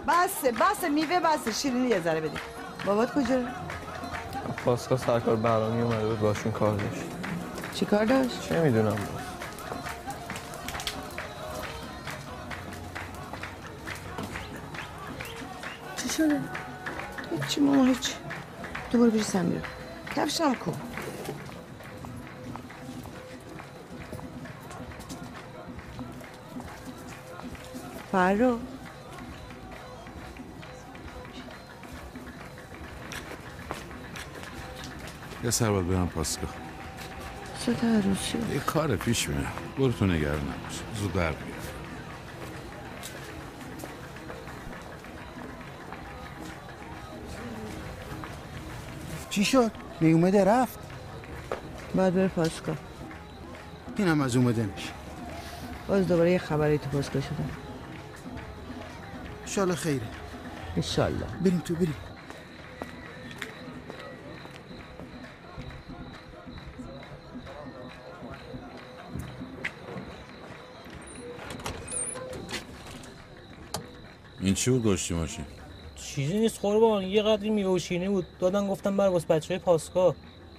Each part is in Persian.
بسه میوه بسه. شیرینی یه ذره بدید. بابات کجا؟ پاسکا سرکار بهرامی اومده بود باشون کار داشت. چی کار داشت؟ چه میدونم. چی شده؟ هیچی ماما هیچ. تو برو پیش سمیر. کفشم کن. فرو یه سر باید برم پاسکا. صدا عروس شد. یه کار پیش میره. برو تو نگران نباش. زود برمیگرد. چی شد؟ نیومده رفت؟ باید بره پاسکا. اینم از اومدنش. باز دوباره یه خبری تو پاسکا شده. انشالله خیره. انشالله. بریم تو بریم. این چی بود گشتی ماشین؟ چیزی نیست قربان، یه قدری میوه و شیرینی بود دادن گفتم بر واسه بچهای پاسکا.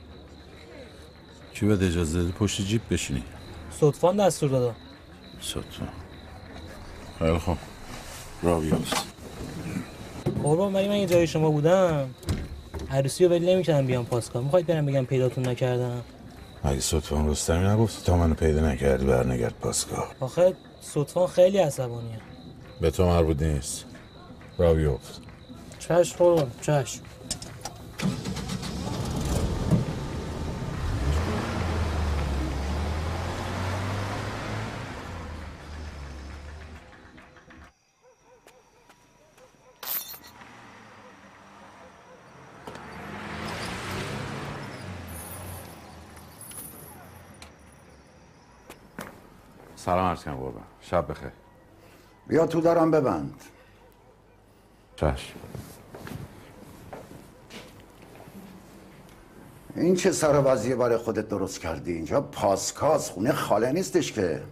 کی بهت اجازه دادی پشت جیب بشینی؟ صدفان دستور دادم. صدفان. خیلی خوب. راه بیافت. قربان ولی من یه جای شما بودم عروسی رو ولی نمی‌کردم بیام پاسکا. میخواید برم بگم پیداتون نکردم؟ مگه صدفان رستمی نگفتی تا منو پیدا نکردی برنگرد پاسکا؟ آخه صدفان خیلی عصبانیه. به تو مربوط نیست. راه بیافت. چشم قربان چشم. سلام عرض کنم قربان. شب بخیر. بیا تو دارم ببند. چشم. این چه سر وضعیه برای خودت درست کردی؟ اینجا پاسکاس خونه خاله نیستش که.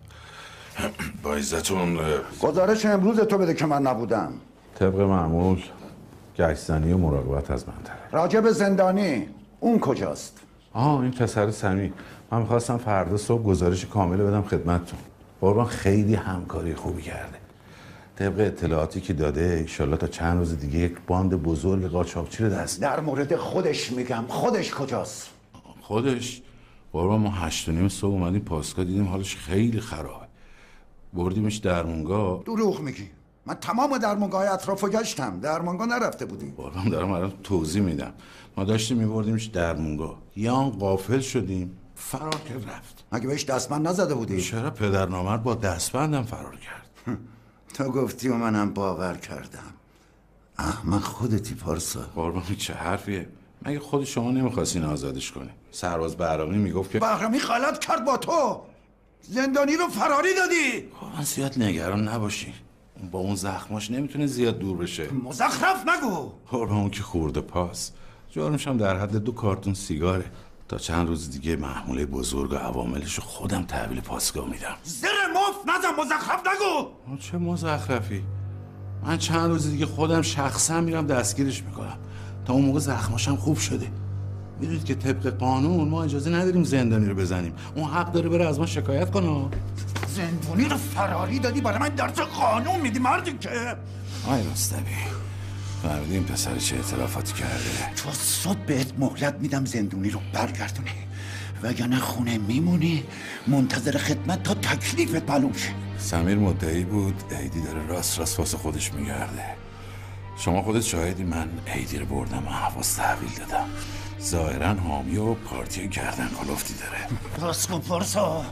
با عزتون گزارش امروز تو بده که من نبودم. طبق معمول گشتزنی و مراقبت از منطقه. راجب زندانی اون کجاست؟ این پسر سمی. من میخواستم فردا صبح گزارش کامل بدم خدمتتون. قربان خیلی همکاری خوبی کرده. طبق اطلاعاتی که داده انشالله تا چند روز دیگه یک باند بزرگ قاچاقچی رو دست. در مورد خودش میگم. خودش کجاست؟ خودش قربان ما 8:30 صبح اومدیم پاسکا دیدیم حالش خیلی خرابه. بردیمش درمونگاه. دروغ میگی. من تمام درمونگاه اطرافو گشتم. درمونگاه نرفته بودی؟ قربان دارم الان توضیح میدم. ما داشتیم میبردیمش درمونگاه. یه آن غافل شدیم فرار کرد رفت. مگه بهش دستبند نزده بودی؟ چرا پدر نامرد با دستبندم فرار کرد. تو گفتی و منم باور کردم. احمق خودتی پارسا. قربان چه حرفیه؟ مگه خود شما نمیخواستین آزادش کنی؟ سرباز بهرامی میگفت که بهرامی غلط کرد با تو. زندانی رو فراری دادی. قربان زیاد نگران نباشی. با اون زخماش نمیتونه زیاد دور بشه. مزخرف نگو. قربان اون که خورده پاس. جرمش هم در حد 2 کارتون سیگاره. تا چند روز دیگه محموله بزرگ و عواملشو خودم تحویل پاسگاه میدم. زر مفت نزن. مزخرف نگو. چه مزخرفی؟ من چند روز دیگه خودم شخصا میرم دستگیرش میکنم. تا اون موقع زخماشم خوب شده. میدونید که طبق قانون ما اجازه نداریم زندانی رو بزنیم. اون حق داره بره از ما شکایت کنه. زندانی رو فراری دادی برای من درس قانون میدی مردی که. آی رستمی فهمیدی این پسر چه اعترافاتی کرده؟ تو صبح بهت مهلت میدم زندونی رو برگردونی وگرنه خونه میمونی منتظر خدمت تا تکلیفت معلوم شه. سمیر مدعی بود عیدی داره راست واسه خودش میگرده. شما خودت شاهدی من عیدی رو بردم و حواس تحویل دادم. ظاهرا حامی و پارتی گردن کلفتی داره. راست کن پارسا.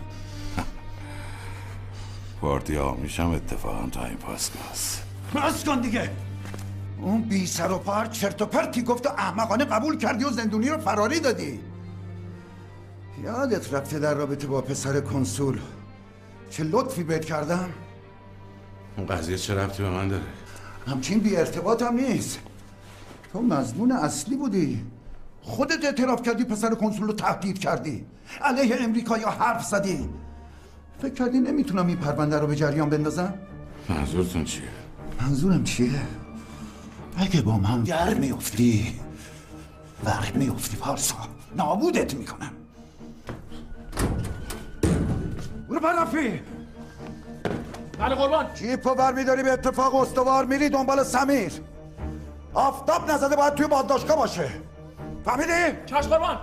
پارتی حامیشم اتفاقا تا این پاسگاست. راست کن دیگه. اون بی سر و پا چرت و پرتی گفت و احمقانه قبول کردی و زندونی رو فراری دادی. یادت رفته در رابطه با پسر کنسول چه لطفی بهت کردم؟ اون قضیه چه ربطی به من داره؟ همچین بی ارتباط هم نیست. تو مظنون اصلی بودی. خودت اعتراف کردی پسر کنسول رو تهدید کردی. علیه امریکایی‌ها حرف زدی. فکر کردی نمیتونم این پرونده رو به جریان بندازم؟ منظورتون چیه؟ منظورم چیه؟ اگه با من در میفتی وقت میفتی پارسا، نابودت میکنم. برو برافی. بله قربان. جیپو برمیداری به اتفاق استوار میری دنبال سمیر. آفتاب نزده باید توی بازداشتگاه باشه. فهمیدی؟ چشم قربان.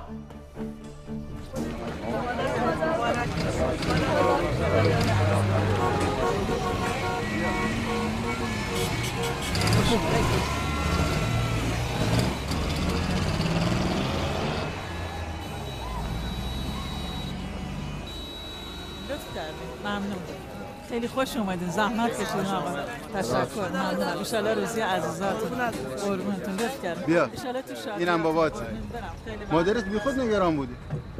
ممنون. خیلی خوش اومدین. زحمت کشیدین آقا. تشکر. ممنونم. ان شاءالله روزی عزیزاتون. قربونتون. لطف کردین. بیا. ان شاءالله تو شادی. اینم باباته. مادرت بیخود نگران بودی.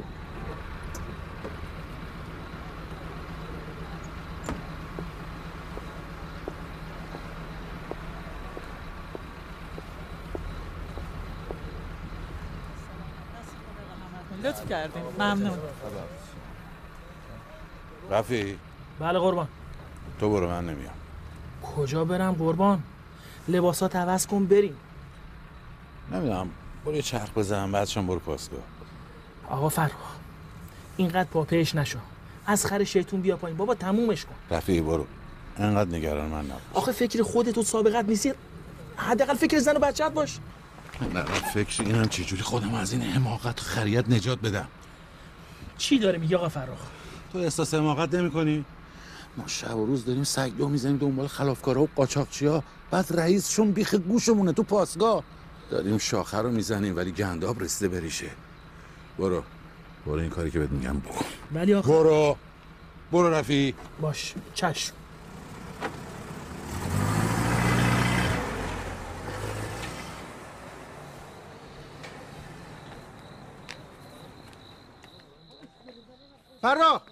لطف کردین. ممنون. رفی بله قربان. تو برو، من نمیام. کجا برم قربان؟ لباسات عوض کن بریم. نمیدونم، برو یه چرخ بزن بعدشم برو پاسگاه. آقا فرخ اینقدر پاپیش نشو. از خر شیطون بیا پایین بابا، تمومش کن. رفیقی برو، انقدر نگران من نباش. آخه فکر خودت و سابقت نیستی، حداقل فکر زن و بچه‌ت باش. نه فکر اینم چجوری خودم از این حماقت خریت نجات بدم. چی داره میگه آقا فرخ؟ تو احساس حماقت نمی‌کنی؟ ما شب و روز داریم سگ‌دو میزنیم دنبال خلافکارا و قاچاقچیا، بعد رئیسشون بیخ گوشمونه تو پاسگاه. داریم شاخه رو میزنیم ولی گنداب رسیده بریشه. برو این کاری که بهت میگم بکن. ولی آخه برو رفی. باش چشم. فرخ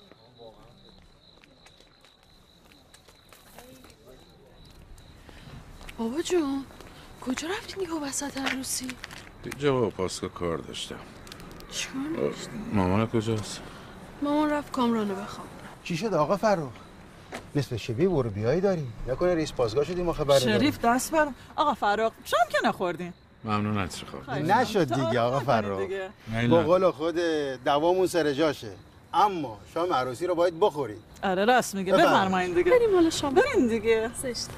بابا جون کجا رفتین یهو وسط عروسی؟ اینجا با پاسگاه کار داشتم. چیکار داشتی؟ مامانت کجاست؟ مامان رفت کامرانو بخوام. چی شد آقا فرخ؟ نصف شبیه برو بیایی داریم. نکنه رئیس پاسگاه شدیم ما خبر نداریم. شریف دست بر. آقا فرخ شام که نخوردین. ممنون عطر خواهد. نشد دیگه آقا فرخ. با قول خود دوامون سر جاشه. اما شام عروسی رو باید بخورید. آره راست میگه. بفرمایید دیگه. بریم حالا شام. بریم دیگه. زشته.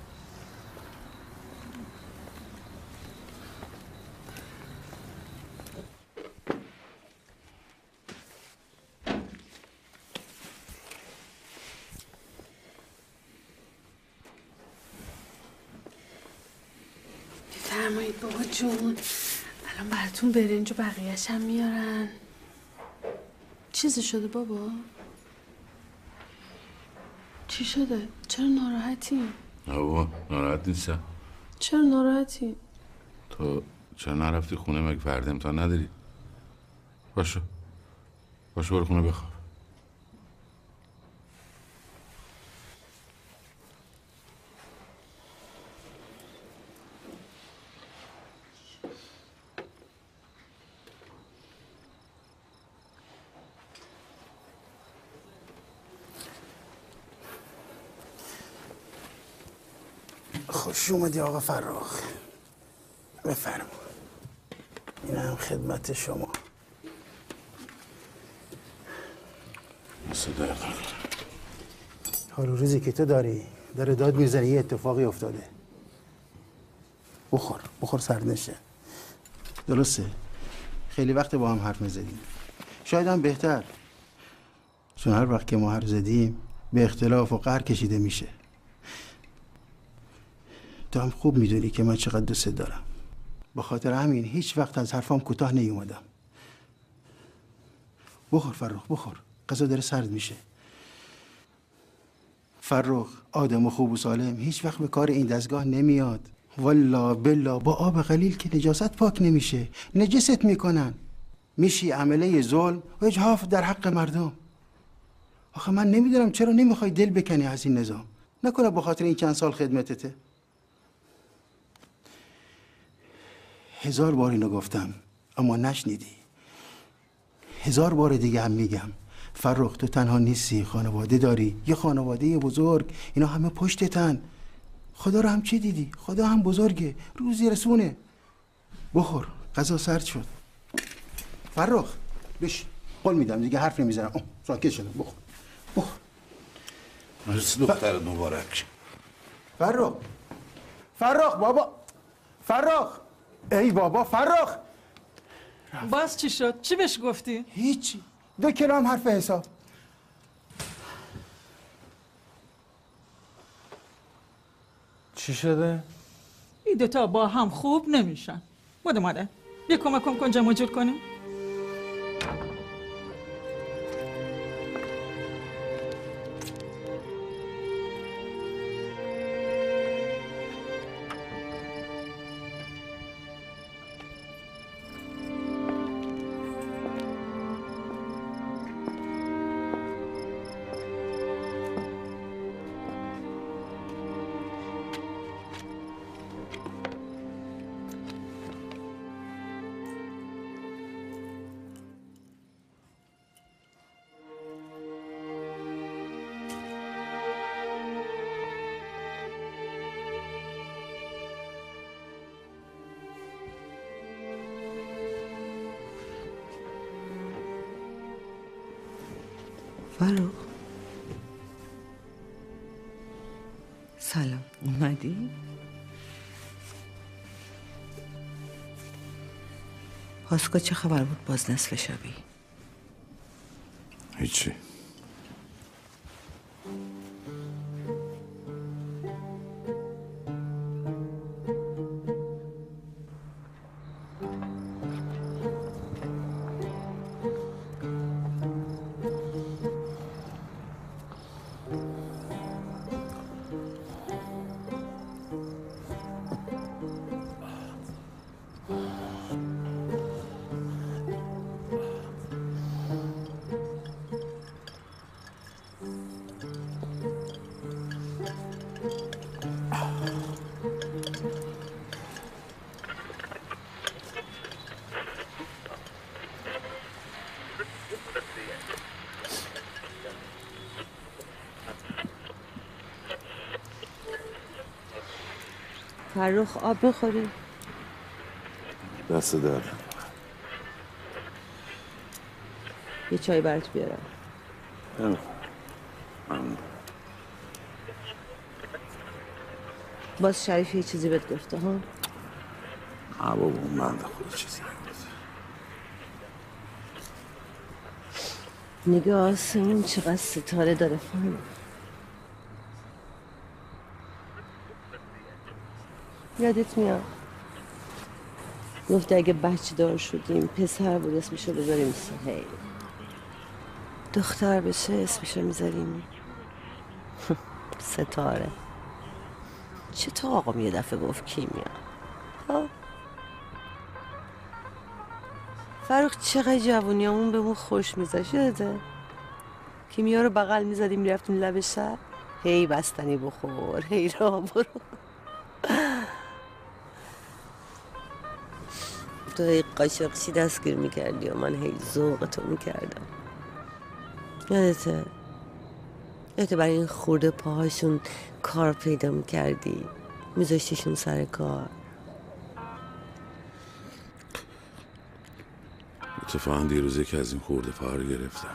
فرمایید بابا جون. الان براتون برنج و بقیه‌اش هم میارن. چیزی شده بابا؟ چی شده؟ چرا ناراحتی؟ نه بابا ناراحت نیستم. چرا ناراحتی؟ تو چرا نرفتی خونه؟ مگه فرد امتحان نداری؟ باشه برو خونه بخواب. خوش اومدی آقا فرخ. بفرما. این هم خدمت شما. صدق. حال و روزی که تو داری داره داد میزنی یه اتفاقی افتاده. بخور سردنشه. درسته خیلی وقت با هم حرف میزدیم. شاید هم بهتر، چون هر وقت که ما حرف زدیم به اختلاف و قهر کشیده میشه. تو هم خوب میدونی که من چقدر دوست دارم. به خاطر همین هیچ وقت از حرفام کوتاه نیومدم. بخور فرخ بخور، غذا داره سرد میشه. فرخ آدم خوب و سالم هیچ وقت به کار این دستگاه نمیاد. والله بالله با آب قلیل که نجاست پاک نمیشه، نجست میکنن. میشی عمله ظلم و اجحاف در حق مردم. آخه من نمیدونم چرا نمیخوای دل بکنی از این نظام. نکنه به خاطر این چند سال خدمتته. 1000 بار اینو گفتم اما نشنیدی. 1000 بار دیگه هم میگم. فرخ تو تنها نیستی، خانواده داری، یه خانواده بزرگ، اینا همه پشتتن. خدا رو هم چی دیدی؟ خدا هم بزرگه، روزی رسونه. بخور، غذا سرد شد. فرخ بش، قول میدم دیگه حرف نمیزنم. ساکت شدم. بخور. مرسی دختر مبارک. فرخ بابا، فرخ، ای بابا فرخ. باز چی شد؟ چی بهش گفتی؟ هیچی، 2 کیلو حرف حساب. چی شده؟ این دوتا با هم خوب نمیشن. مادر بیا کمک کن جمع جور کنیم. فرخ سلام، اومدی؟ پاسکا چه خبر بود باز نصف شبی؟ هیچی. فرخ آب بخوری؟ دست درد. یه چای برات بیارم. باز شریف یه چیزی بهت گفته ها؟ بابا اون بنده خود چیزی نگفت. نگاه آسمون چقدر ستاره داره فرخ. یادت میاد گفته اگه بچه دار شدیم پسر بود اسمشو بذاریم سهیل، دختر بشه اسمشو میذاریم ستاره. چطور آقام یه دفعه گفت کیمیا؟ ها فرخ چقدر جوونیامون بهمون خوش میذاشت. یاده کیمیا رو بغل میزدیم میرفتیم لب شهر، هی بستنی بخور هی راه برو. تو هی قاشقشی دستگیر میکردی و من هی ذوقتو میکردم. یادته برای این خورده پاهاشون کار پیدا میکردی میذاشتیشون سر کار. اتفاقا دیروز یکی از این خورده پاها رو گرفتم.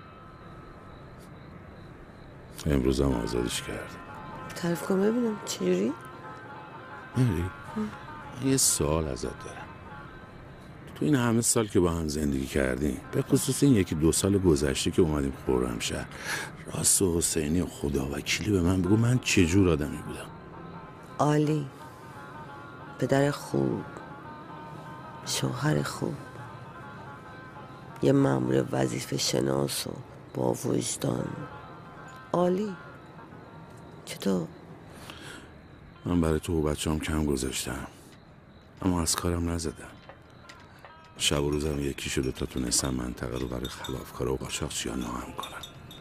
امروز هم آزادش کردم. تعریف کن ببینم چجوری؟ میری؟ یه سوال ازت دارم. تو این همه سال که با هم زندگی کردیم، به خصوص این 1-2 سال گذشته که اومدیم خرمشهر، راست و حسینی و خدا وکیلی به من بگو من چجور آدمی بودم؟ عالی، پدر خوب، شوهر خوب، یه مأمور وظیفه شناس و با وجدان. عالی. چطور؟ من برای تو و بچه‌ام کم گذاشتم، اما از کارم نزدم. شب و روزم یکی شده تا تونستم منطقه رو برای خلافکارا و قاچاقچی‌ها ناامن کنم.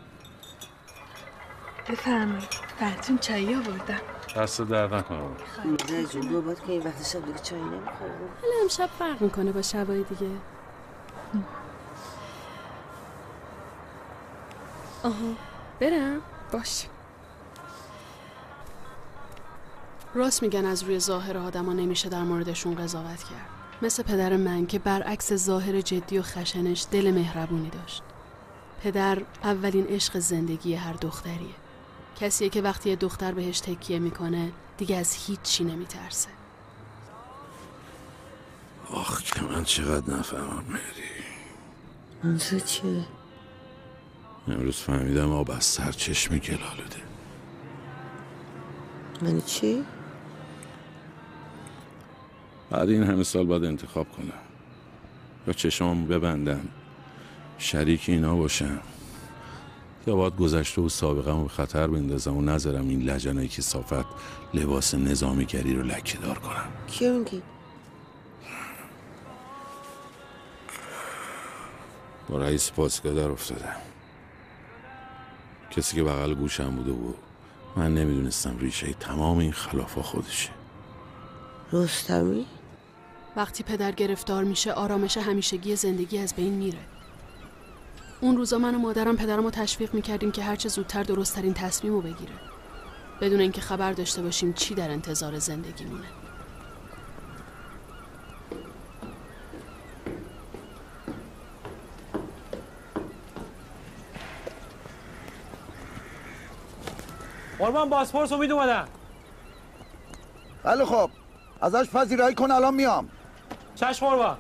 بفرمایید براتون چایی آوردم. دست درد نکنه. نه جون بابات که این وقت شب دیگه چایی نمیخوره. حالا امشب فرق میکنه با شبای دیگه. آها برم؟ باش. راست میگن از روی ظاهر آدما نمیشه در موردشون قضاوت کرد. مثل پدر من که برعکس ظاهر جدی و خشنش دل مهربونی داشت. پدر اولین عشق زندگی هر دختریه. کسیه که وقتی یه دختر بهش تکیه میکنه دیگه از هیچ چی نمیترسه. آخ که من چقدر نفهمم مهری. منظور چیه؟ امروز فهمیدم آب از سر چشم گل آلوده. یعنی چی؟ بعد این همه سال باید انتخاب کنم، یا چشمامو ببندم شریک اینا باشم، یا باید گذشته و سابقه‌مو به خطر بندازم و نذارم این لجنای کثافت لباس نظامیگری رو لکه‌دار کنم. کیو میگی؟ با رئیس پاسگاه در افتادم، کسی که بغل گوشم بوده و من نمیدونستم ریشه تمام این خلافا خودشه. رستمی؟ وقتی پدر گرفتار میشه آرامش همیشگی زندگی از بین میره. اون روزا من و مادرم پدرمو تشویق میکردیم که هرچه زودتر درست‌ترین تصمیمو بگیره، بدون اینکه خبر داشته باشیم چی در انتظار زندگیمونه. قربان پاسپورت امید اومدن. بله خب ازش پذیرایی کن الان میام. چشم قربان.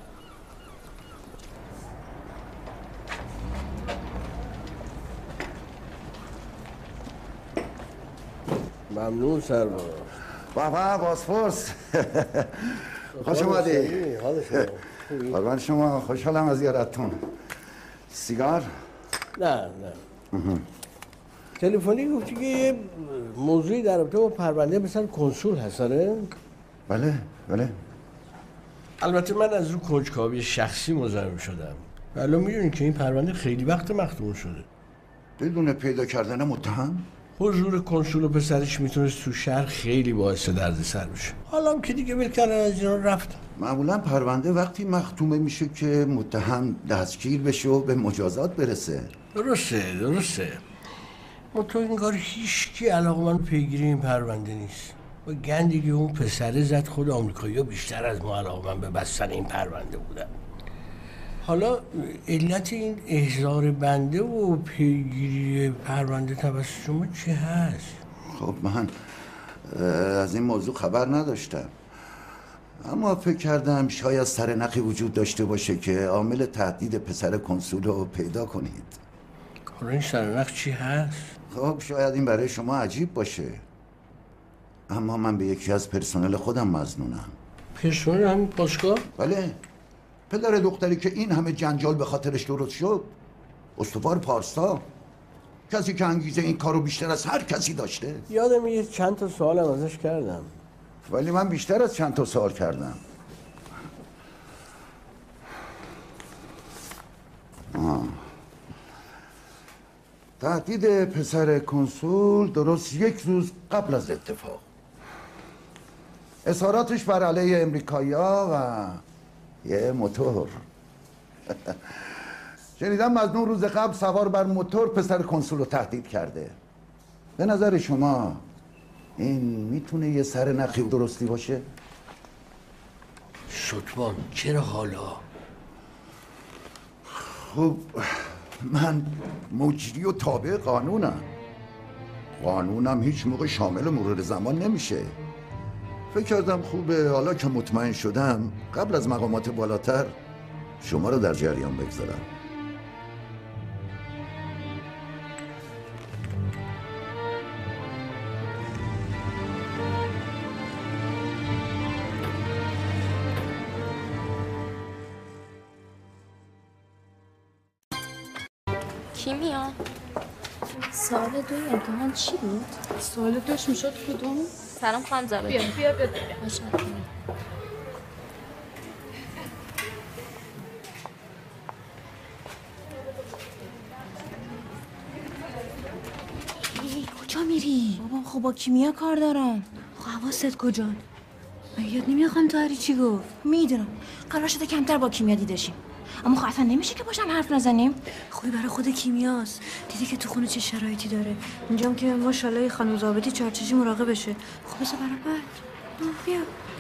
ممنون سرباز. بابا پاسپورت. خوش اومدی. قربان شما، خوشحالم از زیارتتون. سیگار؟ نه تلفنی گفتی که یه موضوعی در رابطه با پرونده مثلا کنسول هستاره؟ بله. البته من از رو کنجکاوی شخصی مزاحم شدم. الان میدونی که این پرونده خیلی وقت مختوم شده. بدون پیدا کردن متهم؟ حضور کنسول و پسرش میتونست تو شهر خیلی باعث دردسر بشه. حالا هم که دیگه ول کردن از اینا رفتن. معمولا پرونده وقتی مختومه میشه که متهم دستگیر بشه و به مجازات برسه. درسته. ما تو این کار هیچکی علاقمند پیگیری این پرونده نیست. و گندی که اون پسره زد خود آمریکایی‌ها بیشتر از ما علاقمند به بستن این پرونده بودن. حالا علت این احضار بنده و پیگیری پرونده توسط شما چی هست؟ خب من از این موضوع خبر نداشتم، اما فکر کردم شاید سرنخی وجود داشته باشه که عامل تهدید پسر کنسول رو پیدا کنید. حالا این سرنخ چی هست؟ خب شاید این برای شما عجیب باشه، اما من به یکی از پرسنل خودم مظنونم. پرسنل همین پاسگاه؟ بله، پدر دختری که این همه جنجال به خاطرش درست شد، استوار پارسا، کسی که انگیزه این کارو بیشتر از هر کسی داشته. یادم یه چند تا سوالم ازش کردم، ولی من بیشتر از چند تا سوال کردم. تهدید پسر کنسول درست یک روز قبل از اتفاق، اظهاراتش بر علیه امریکایی‌ها و یه موتور. شنیدم مظنون روز قبل سوار بر موتور پسر کنسول رو تهدید کرده. به نظر شما این میتونه یه سرنخی درستی باشه؟ ستمان چرا حالا؟ خب من مجری و تابع قانونم هیچ موقع شامل مرور زمان نمیشه. فکر کردم خوبه حالا که مطمئن شدم قبل از مقامات بالاتر شما رو در جریان بگذارم. کیمیا سال 2 امتحان چی بود؟ سال 2 میشد کدوم؟ سلام خانم زبان. بیا کجا میری؟ بابا خب با کیمیا کار دارم. خب حواست کجان؟ یاد نمیاد خانم طاهری چی گفت؟ میدونم قرار شده کمتر با کیمیا دیدشیم. اما خب اصلا نمیشه که باشم حرف نزنیم. خوبی برای خود کیمیاست. دیدی که تو خونه چه شرایطی داره. اینجام که ماشاءالله خانم ضابطی چارچشی مراقبشه. خب بسا برای بعد بیا.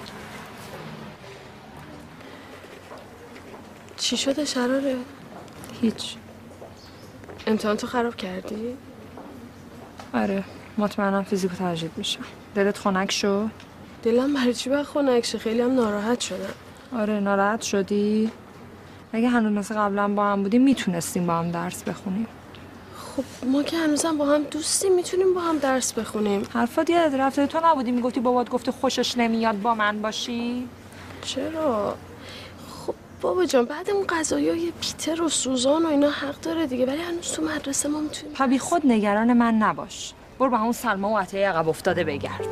چی شده شراره؟ هیچ. امتحان تو خراب کردی؟ آره مطمئنم فیزیکو ترجیح میشم. دلت خنک شد؟ دلم برای چی باید خنک شه؟ خیلی هم ناراحت شدم. آره ناراحت شدی؟ اگه هنوز مثل قبلا با هم بودیم میتونستیم با هم درس بخونیم. خب ما که هنوزم با هم دوستیم، میتونیم با هم درس بخونیم. حرفات یاد رفته. تو نبودی میگفتی بابات گفته خوشش نمیاد با من باشی؟ چرا؟ خب بابا جان بعد اون قضایای پیتر و سوزان و اینا حق داره دیگه، ولی هنوز تو مدرسه ما میتونیم. پبی خود نگران من نباش. برو با همون سلما و عطیه عقب افتاده بگرد.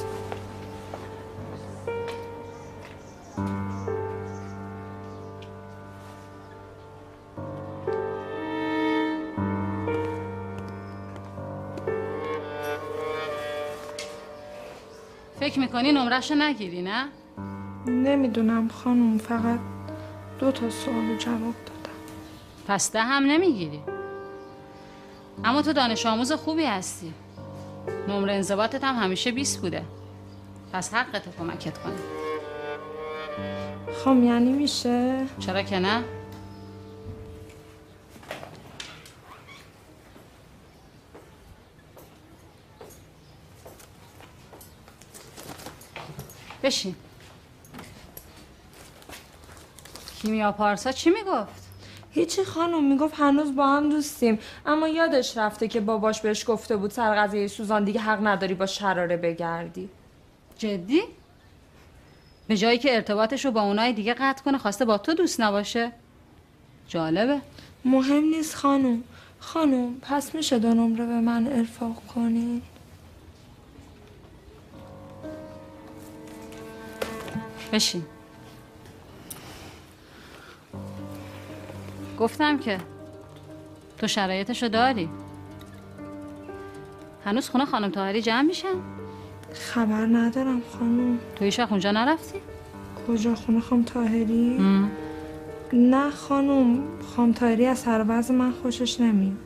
فکر میکنی نمره‌شو نگیری نه؟ نمیدونم خانم، فقط 2 سوال جواب دادم. پس 10 هم نمیگیری. اما تو دانش آموز خوبی هستی. نمره انضباطت هم همیشه 20 بوده. پس حقته کمکت کنه. خب یعنی میشه؟ چرا که نه؟ بشین. کیمیا پارسا چی میگفت؟ هیچی خانم، میگفت هنوز با هم دوستیم، اما یادش رفته که باباش بهش گفته بود سر قضیه سوزان دیگه حق نداری با شراره بگردی. جدی؟ به جایی که ارتباطش رو با اونای دیگه قطع کنه خواسته با تو دوست نباشه؟ جالبه. مهم نیست خانم پس میشه 2 نمره به من ارفاق کنی؟ بشین. گفتم که تو شرایطشو داری. هنوز خونه خانم طاهری جمع میشن؟ خبر ندارم خانم. تو هیچ وقت اونجا نرفتی؟ کجا؟ خونه خانم طاهری؟ نه خانم، خانم طاهری از سر وضع من خوشش نمیاد.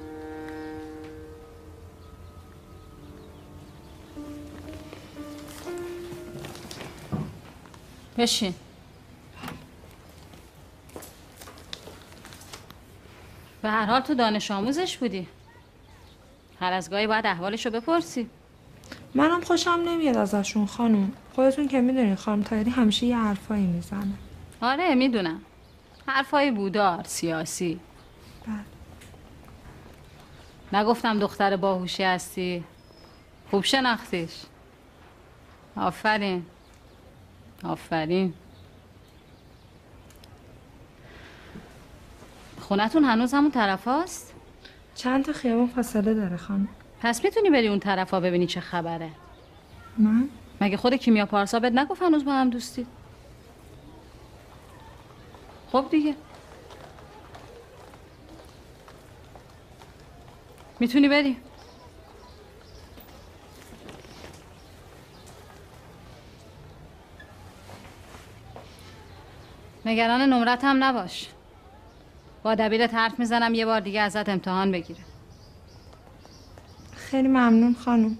بشین. به هر حال تو دانش آموزش بودی. هر از گاهی باید احوالشو بپرسی. منم خوشم نمیاد ازشون خانم. خودتون که میدونین خانم طاهری همیشه یه حرفایی میزنه. آره میدونم. حرفای بودار، سیاسی. بله. نگفتم دختر باهوشی هستی. خوب شناختیش. آفرین. آفرین. خونتون هنوز همون طرف هست؟ چند تا خیابون فاصله داره خانم. پس میتونی بری اون طرف ها ببینی چه خبره. من؟ مگه خود کیمیا پارسا بهت نگفت هنوز با هم دوستی؟ خب دیگه میتونی بری. نگران نمرت هم نباش. با دبیرت حرف میزنم یه بار دیگه ازت امتحان بگیره. خیلی ممنون خانم.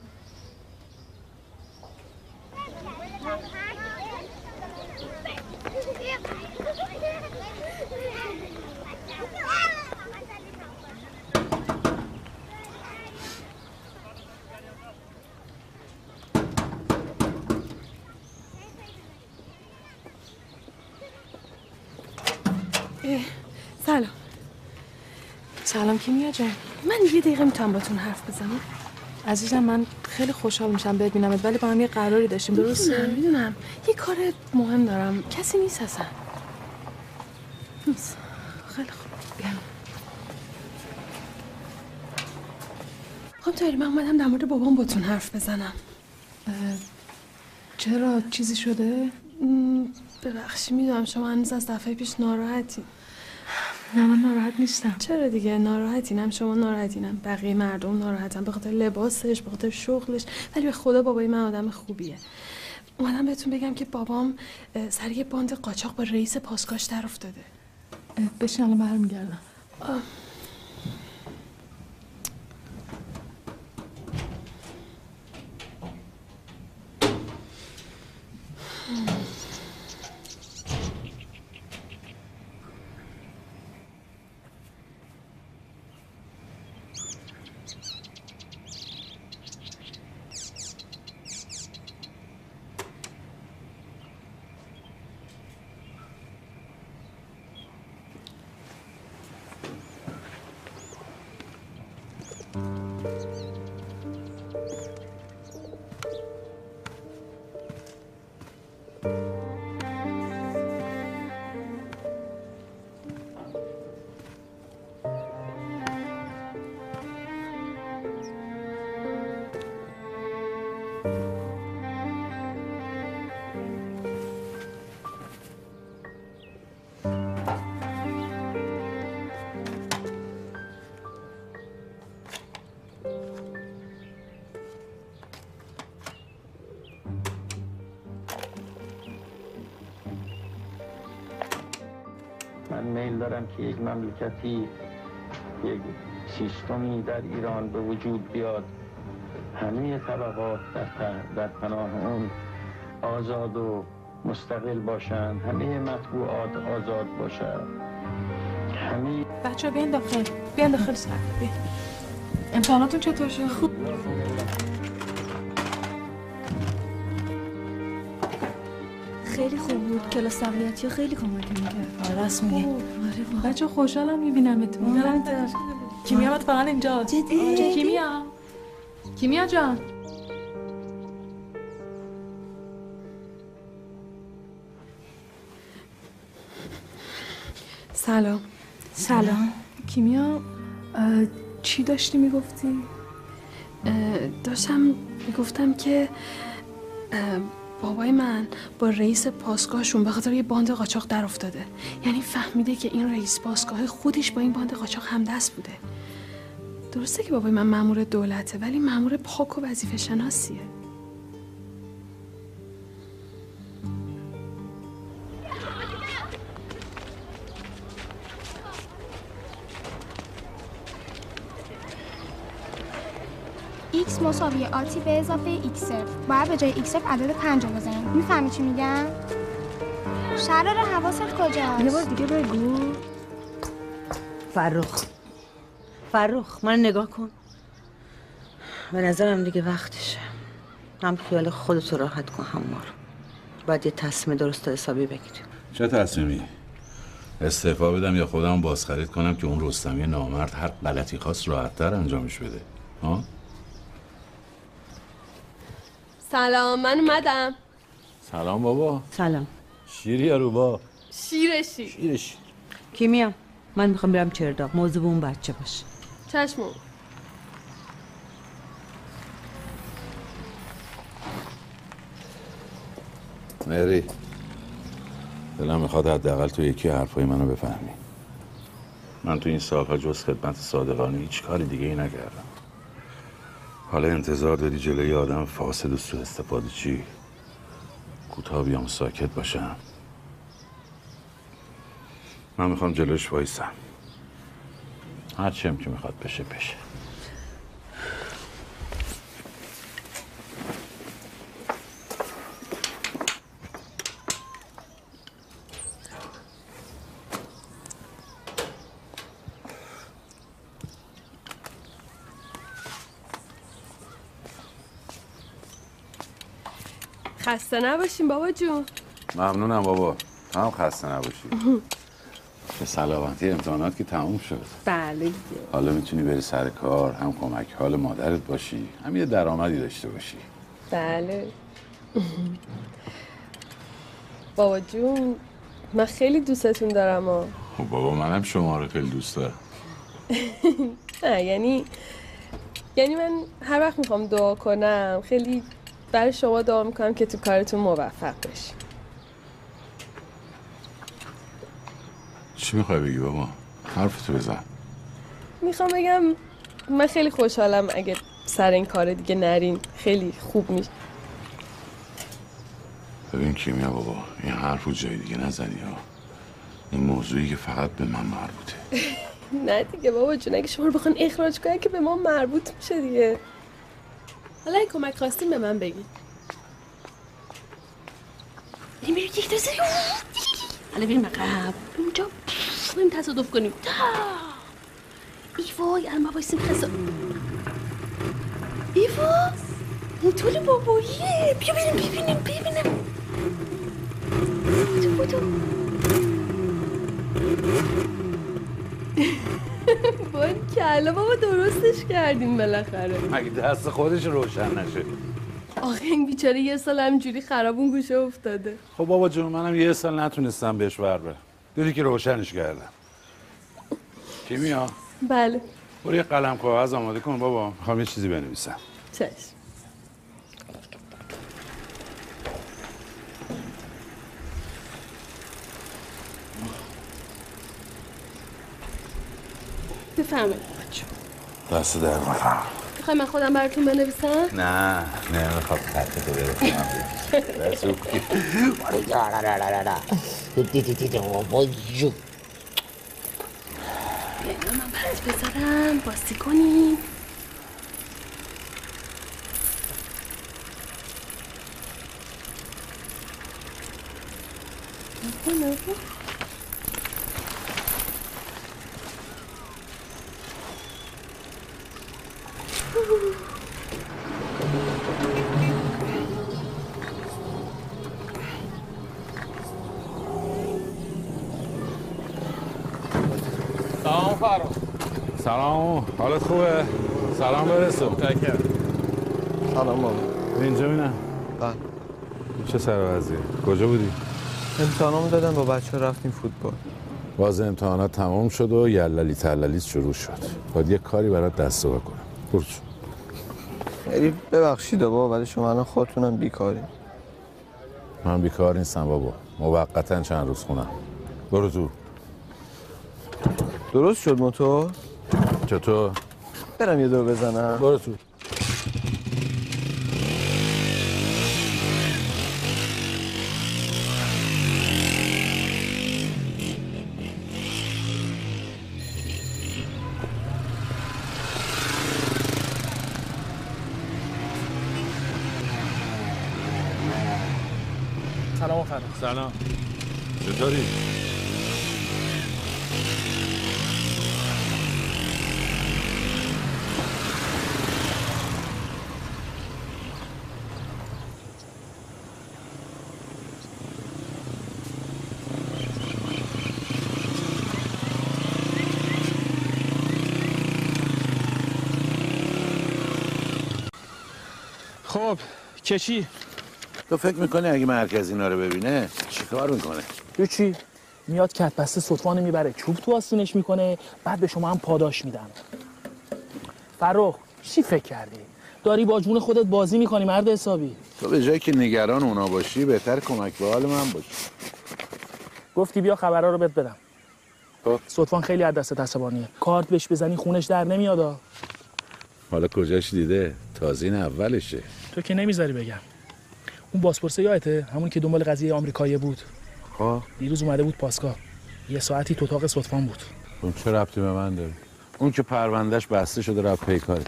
سلام. سلام کیمیا جان. من یه دقیقه میتونم باتون حرف بزنم؟ عزیزم من خیلی خوشحال میشم ببینمت، ولی با هم یه قراری داشتیم درسته؟ میدونم. یه کار مهم دارم. کسی نیست اصلا. نیست. خیلی خوب. خب طاهری من اومدم در مورد بابام باتون حرف بزنم. چرا؟ چیزی شده؟ ببخشی میدونم شما هنوز از دفعه پیش ناراحتی. نه من ناراحت نیستم. چرا دیگه ناراحتینم؟ شما ناراحتینم، بقیه مردم ناراحتن به خاطر لباسش، به خاطر شغلش، ولی به خدا بابای من آدم خوبیه. اومدم بهتون بگم که بابام سر یه باند قاچاق با رئیس پاسگاش در افتاده. بشین الان برمیگردم. من میل دارم که یک مملکتی، یک سیستمی در ایران به وجود بیاد، همه طبقات در پناه اون آزاد و مستقل باشند، همه مطبوعات آزاد باشند، همه بچه ها بیان داخل سر بیان. امتحاناتون چطور شد؟ خوب. خیلی خوب بود. کلاس تقویتی ها خیلی کمک میکرد. راست میگی. بچه خوشحالم میبینمتون. کیمیا اتفاقا اینجا. جدی؟ کیمیا جان. سلام. سلام. کیمیا چی داشتی میگفتی؟ داشتم میگفتم که بابای من با رئیس پاسگاهشون به خاطر یه باند قاچاق در افتاده. یعنی فهمیده که این رئیس پاسگاه خودش با این باند قاچاق همدست بوده. درسته که بابای من مأمور دولته ولی مأمور پاک و وظیفه شناسیه. x مساوی آتی به اضافه x باید به جای x عدد 5 بزنیم. میفهمی چی میگم؟ شرار حواست کجاست؟ یه بار دیگه بگو. فرخ من نگاه کن. به نظرم دیگه وقتشه. هم خیال خودتو راحت کن هموار. باید یه تصمیم درست حسابی بگیریم. چه تصمیمی؟ استعفا بدم یا خودم بازخرید کنم که اون رستمی نامرد هر غلطی خواست راحت‌تر انجامش بده؟ ها؟ سلام، من اومدم. سلام بابا. سلام. شیری یا روبا؟ شیرشی. کیمیا من میخوام برم چرداغ. موضوع اون بچه باشه. چشمو. مری دلم میخواد حداقل تو یکی حرفای منو بفهمی. من تو این سالها جز خدمت صادقانه هیچ کاری دیگه ای نکردم. حالا انتظار داری جلوی آدم فاسد و سوء استفاده چی؟ کوتاه بیام ساکت باشم. من میخوام جلوش وایسم. هر چیم که میخواد بشه. خسته نباشیم بابا جون. ممنونم بابا. هم خسته نباشی. به سلامتی امتحانات که تموم شد. بله. حالا میتونی بری سر کار، هم کمک حال مادرت باشی، هم یه درآمدی داشته باشی. بله. بابا جون من خیلی دوستتون دارم. خب بابا منم شما رو خیلی دوست دارم. نه یعنی من هر وقت میخوام دعا کنم خیلی برای شما دعا میکنم که تو کارتون موفق بشی. چی میخوای بگی بابا؟ حرفتو بزن. میخوام بگم من خیلی خوشحالم اگه سر این کار دیگه نرین. خیلی خوب میشه. ببین کیمیا بابا این حرفو جای دیگه نزنی ها. این موضوعی که فقط به من مربوطه. نه دیگه بابا جون، اگه شما رو بخوان اخراج کنن که به ما مربوط میشه دیگه. حالا این کمک خواستیم به من بگید. بریم یک دسته. حالا بریم عقب. اونجا بریم تصادف کنیم. ای وای الان ما وایسیم ایوا موتور باباییه. بیا بریم ببینیم. بودو باید کلا بابا درستش کردیم بالاخره. مگه دست خودش روشن نشه؟ آخه این بیچاره یه سال همینجوری خرابون گوشه افتاده. خب بابا جون منم یه سال نتونستم بهش ور برم. دیدی که روشنش کردم. کیمیا؟ بله. برو یه قلم کاغذ آماده کن بابا، میخوام یه چیزی بنویسم. چشم. بفهمه دست در نکنم. میخوای من خودم براتون بنویسم؟ نه میخوام خط تو برسونم. رسون من برات بذارم باستی کنیم. سلام فراد. سلام، حالت خوبه؟ سلام برسون. سلام بابا. اینجا بینم. بله. چه سر وضعیه؟ کجا بودی؟ امتحانامو دادم با بچه رفتیم فوتبال. باز امتحانات تمام شد و یللی تللیت شروع شد. باید یه کاری برات دست و کنم. برو. خیلی ببخشید بابا، ولی شما الان خودتونم بیکاری. من بیکار نیستم بابا. موقتا چند روز خونم. برو تو. درست شد موتور؟ چطور؟ برم یه دور بزنم. برو تو. سلام فراد. سلام. چطوری؟ خب کشی تو فکر میکنی اگه مرکز اینا رو ببینه چیکار میکنه؟ چی؟ میاد کت بسته صدفانه میبره چوب تو آستینش میکنه، بعد به شما هم پاداش میدن. فرخ چی فکر کردی؟ داری با جون خودت بازی میکنی مرد حسابی. تو به جایی که نگران اونا باشی بهتر کمک به حال من باشی. گفتی بیا خبرها رو بهت بدم. صدفان خیلی از دست عصبانیه. کارت بهش بزنی خونش در نمیاد. حالا کجاش دیده؟ تازه این اولشه. تو که نمیذاری بگم. اون بازپرسه یادته؟ همون که دنبال قضیه آمریکایی بود. خب دیروز اومده بود پاسگاه. یه ساعتی تو اتاق صدفان بود. اون چه ربطی به من داره؟ اون که پروندهش بسته شده رفت پی کارش.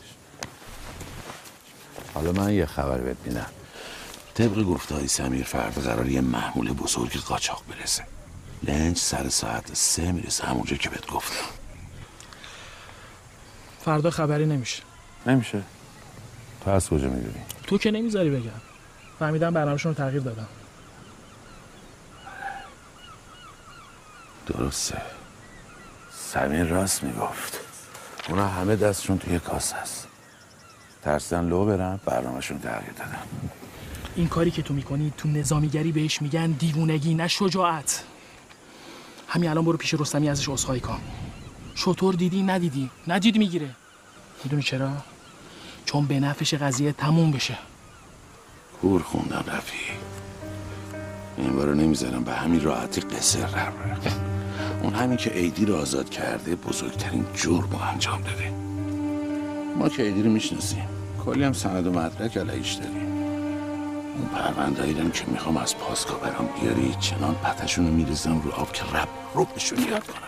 حالا من یه خبر بهت میدم. طبق گفته‌های سمیر فردا قراره یه محمول بزرگ قاچاق برسه. لنج سر ساعت 3 میرسه همونجا که بهت گفتم. فردا خبری نمیشه. نمیشه. تو از کجا میدونی؟ تو که نمیذاری بگم. فهمیدم برنامه‌شون رو تغییر دادم. درسته. سمیر راست میگفت. اونا همه دستشون توی کاسه است. ترسیدن لو برن برنامه‌شون تغییر دادن. این کاری که تو میکنی تو نظامیگری بهش میگن دیوونگی نه شجاعت. همین الان برو پیش رستمی ازش عذرخواهی کن. شطور دیدی ندیدی میگیره. میدونی چرا؟ چون به نفعش قضیه تموم بشه. کور خوندم رفیق. این بارو نمیذارم به همین راحتی قصر در بره. اون همین که ایدی رو آزاد کرده بزرگترین جرم رو انجام داده. ما که ایدی رو میشناسیم. کلی هم سند و مدرک علیهش داریم. اون پروندهاییدم که میخوام از پاسکا برام بیاری چنان پتشون رو میریزم رو آب که ربشون یاد کنم.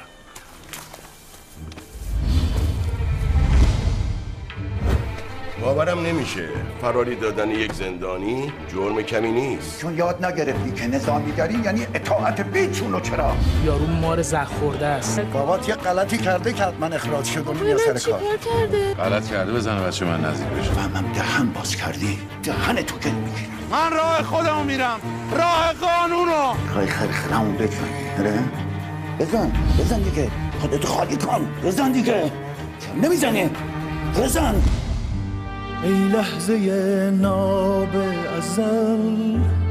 باورم نمیشه فراری دادن یک زندانی جرم کمی نیست. چون یاد نگرفتی که نظامیگری یعنی اطاعت بیچون و چرا. یارو مار زخ خورده است. بابات یه غلطی کرده که حتما اخراج شد و میاد سر کار. غلط کرده بزنه بچه من نزدیک بشه. فهمم دهن باز کردی دهن تو گل میگیرم. من راه خودمو میرم، راه قانونو. میخوای خرخرمو بزنی؟ آره؟ بزن دیگه، خودتو خالی کن. بزن دیگه. نمیزنی؟ بزن. ای لحظه ناب ازل